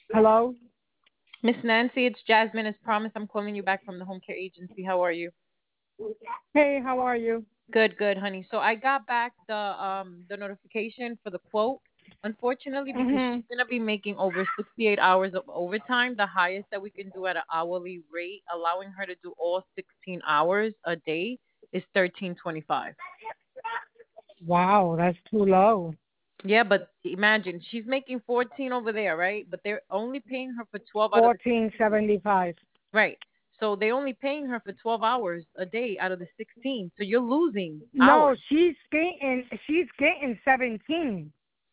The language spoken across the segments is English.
Hello? Miss Nancy, it's Jasmine. As promised, I'm calling you back from the home care agency. How are you? Hey, how are you? Good, good, honey. So I got back the notification for the quote. Unfortunately, because Mhm. she's gonna be making over 68 hours of overtime, the highest that we can do at an hourly rate, allowing her to do all 16 hours a day, is 13.25. Wow, that's too low. Yeah, but imagine she's making 14 over there, right? But they're only paying her for 12 out of the 14.75. right. So they're only paying her for 12 hours a day out of the 16. So you're losing No, hours. she's getting 17.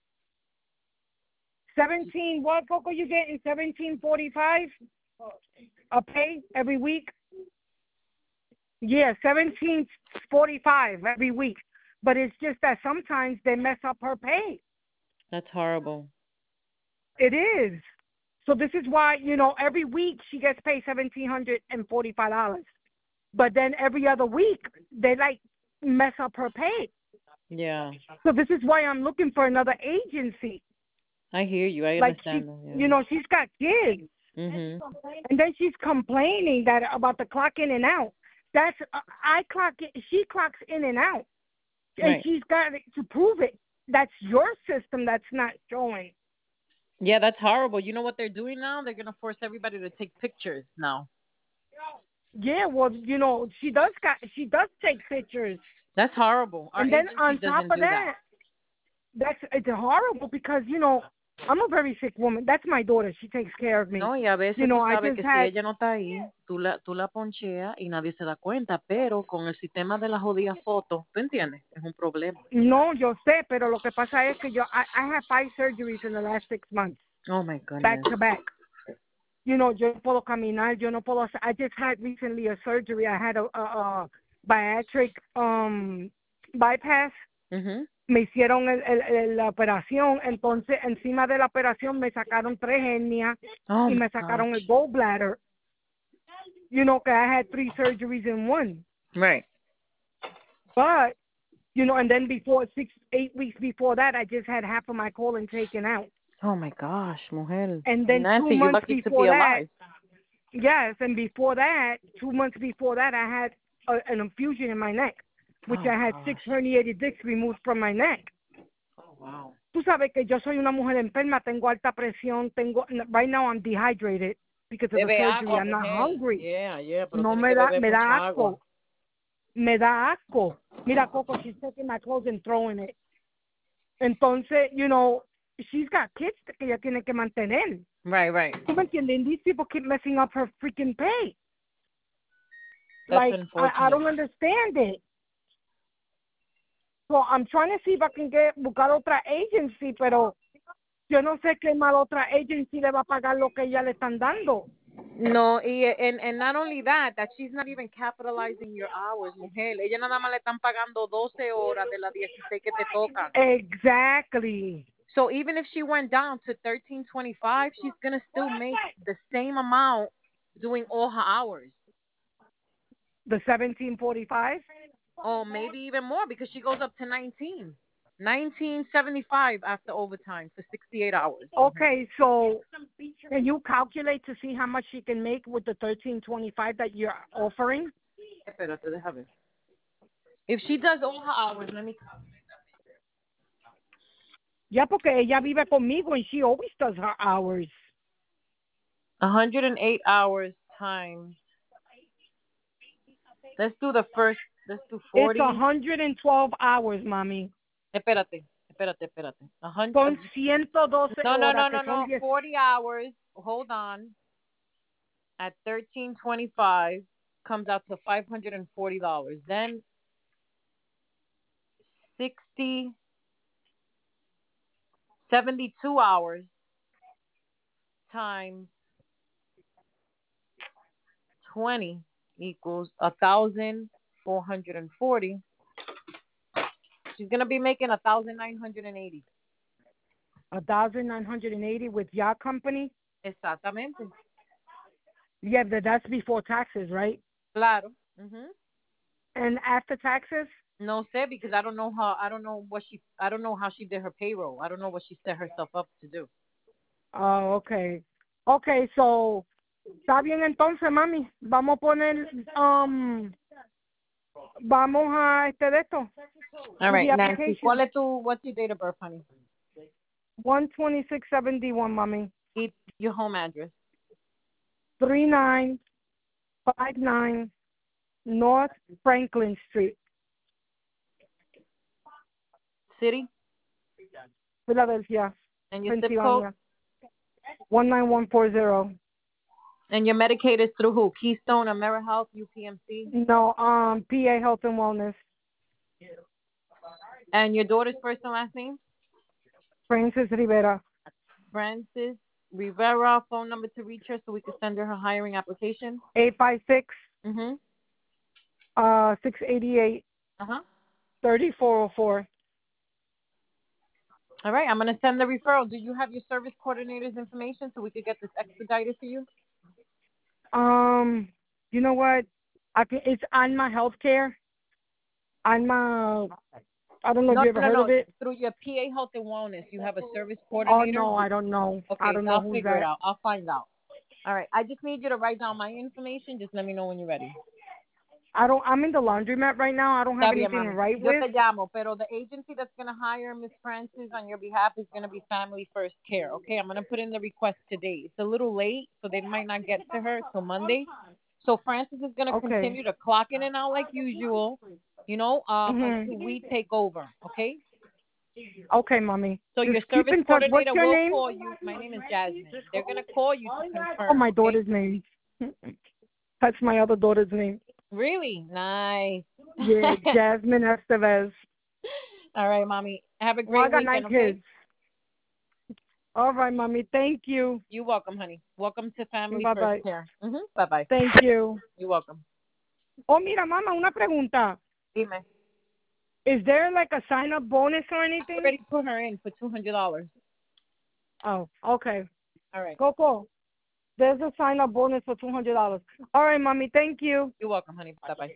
17, what Coco you getting? 17.45 a pay every week? Yeah, 17.45 every week. But it's just that sometimes they mess up her pay. That's horrible. It is. So this is why, every week she gets paid $1,745. But then every other week they like mess up her pay. Yeah. So this is why I'm looking for another agency. I hear you. I Like understand that. she's got kids, Yeah. Mhm. and then she's complaining that about the clock in and out. That's I clock it. She clocks in and out, and Right. she's got to prove it. That's your system that's not showing. Yeah, that's horrible. You know what they're doing now? They're gonna force everybody to take pictures now. Yeah, well, she does take pictures, That's horrible. Our and then agency on top doesn't of do that. that, it's horrible because I'm a very sick woman. That's my daughter. She takes care of me. No, y a veces tú I sabes just que si had. ella no está ahí, tú la poncheas y nadie se da cuenta, pero con el sistema de la jodida foto, ¿tú entiendes? Es un problema. No, yo sé, pero lo que pasa es que I had 5 surgeries in the last 6 months, Oh my back goodness. to back. Yo no puedo caminar, yo no puedo. I just had recently a surgery. I had a bariatric bypass. Mhm. Me hicieron la operación, entonces encima de la operación me sacaron 3 hernias Oh y my me gosh. sacaron el gallbladder. Que I had 3 surgeries in one. Right. But and then before 8 weeks before that, I just had half of my colon taken out. Oh my gosh, mujer. And then two Nancy, you're months lucky to be before that, alive. yes, and before that, 2 months before that, I had an infusion in my neck, which Oh I had gosh. 6 herniated discs removed from my neck. Oh wow. Tú sabes que yo soy una mujer enferma, tengo alta presión, right now I'm dehydrated because of the Bebe surgery. agua, I'm not mujer. hungry. Yeah, yeah, pero No tiene que beber me da mucha agua. asco, me da asco. Mira, Coco, she's taking my clothes and throwing it. Entonces, she's got kids que ella tiene que mantener. Right, right. ¿Tú me entiendes? And these people keep messing up her freaking pay. That's Like, I unfortunate. don't understand it. So I'm trying to see if I can buscar otra agency, pero yo no sé qué mal otra agency le va a pagar lo que ella le están dando. No, and not only that, that she's not even capitalizing your hours, mujer. Ella nada más le están pagando 12 horas de las 16 que te tocan. Exactly. So even if she went down to 13.25, she's gonna still make the same amount doing all her hours. The 1745. Or maybe even more because she goes up to 1975 after overtime for 68 hours. Okay, so can you calculate to see how much she can make with the 1325 that you're offering? Espérate, déjame ver. If she does all her hours, let me Ya, porque ella vive conmigo and she always does her hours. 108 hours times. Let's do the first. Let's do It's 40. 112 hours, mami. Espérate. Son 112 No, no, horas, no, que no, son no. 10. 40 hours. Hold on. At 13.25 comes out to $540. Then 60, 72 hours times 20 equals 1,440. She's gonna be making 1,980. 1,980 with your company? Exactamente. Yeah, that's before taxes, right? Claro. Mhm. And after taxes? No sé because I don't know how. I don't know what she. I don't know how she did her payroll. I don't know what she set herself up to do. Oh, okay. Okay, so, está bien entonces, mami. Vamos a poner, vamos a de esto. All Do right, the Nancy. application. What's your date of birth, honey? 12671, mami. Y your home address. 3959 North Franklin Street, City? Philadelphia, And your zip code? Pennsylvania. 19140. And you're medicated through who? Keystone, AmeriHealth, UPMC? No, PA Health and Wellness. And your daughter's first and last name? Francis Rivera. Francis Rivera. Phone number to reach her so we can send her hiring application? 856 Mm-hmm. 688 Uh-huh. 3404. All right, I'm going to send the referral. Do you have your service coordinator's information so we could get this expedited for you? You know what? It's on my healthcare. On my, I don't know if you ever heard of it. Through your PA Health and Wellness, you have a service Oh coordinator? no, I don't know. Okay, I don't know I'll who's figure it that. out. I'll find out. All right, I just need you to write down my information. Just let me know when you're ready. I'm in the laundromat right now. I don't have Está bien, anything to mami. write Yo with. te llamo, pero the agency that's going to hire Miss Francis on your behalf is going to be Family First Care, okay? I'm going to put in the request today. It's a little late, so they might not get to her till Monday. So Francis is going to continue to clock in and out like usual, until we take over, okay? Okay, mommy. So Just your keep service in touch. What's coordinator your will name? call you. My name is Jasmine. They're going to call you to confirm. Oh, my okay? daughter's name. That's my other daughter's name. Really? Nice. Yeah, Jasmine Estevez. All right, mommy. Have a Oh, I great got weekend, 9 okay? kids. All right, mommy. Thank you. You're welcome, honey. Welcome to Family First Bye-bye. Care. Bye-bye. Thank you. You're welcome. Oh, mira, mama, una pregunta. Dime. Is there like a sign-up bonus or I anything? already put her in for $200. Oh, okay. All right. Coco, there's a sign-up bonus for $200. All right, mommy. Thank you. You're welcome, honey. Bye-bye.